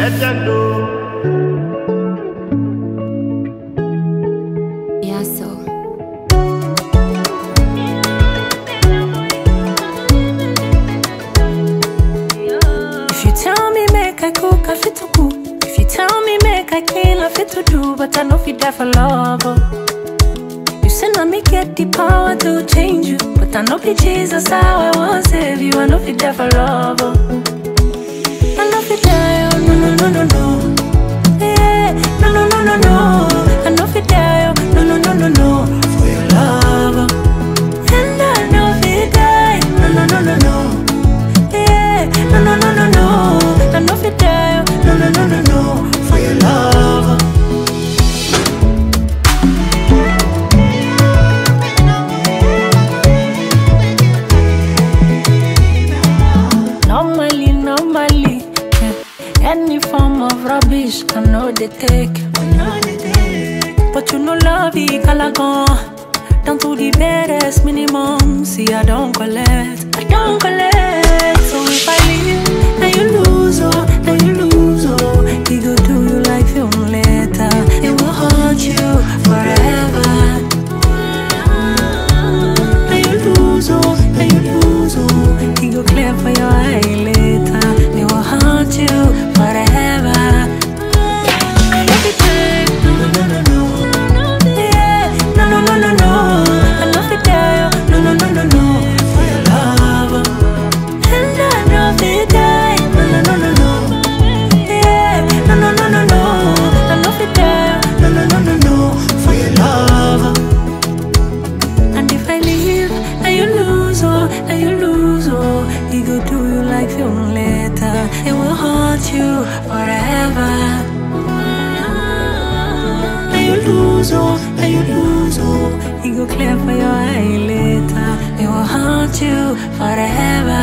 Legend, oh. Yeah, so. If you tell me make I cook, I fit to cook. If you tell me make I clean, I fit to do. But I know fit there for love. Oh. You say now me get the power to change you, but I know be Jesus how I want save you. I know fit there for love. Oh. I know fit there, oh, no no no no no. Yeah, no no no no no. I know fit there, oh, no no no no no. For your love. Oh. And I know fit there, no no no no no. Yeah, no no no no no. I know fit there, oh, no no no no no. For your love. Oh. Normally, yeah. Any form of rubbish, I know they take. But you know love, it calagon. Down to the barest minimum. See, I don't collect. So if I leave, then you lose, oh, then you lose, oh. He go do you like film later. It will haunt you forever. Then you lose, oh, then you lose, oh. He go clear for your eye later. It will haunt you forever. Every time, no, no, no, no. Yeah, no, no, no, no, no. I love it there, no, no, no, no, no. For your love. And I love it there, no, no, no, no, no. Yeah, no, no, no, no, no. I love it there, no, no, no, no, no. For your love. And if I leave, then you lose, oh, then you lose, oh. He go do you like film later. It will haunt you forever. Then you lose, oh, then you lose, oh. He go clear for your eye later. It will haunt you forever.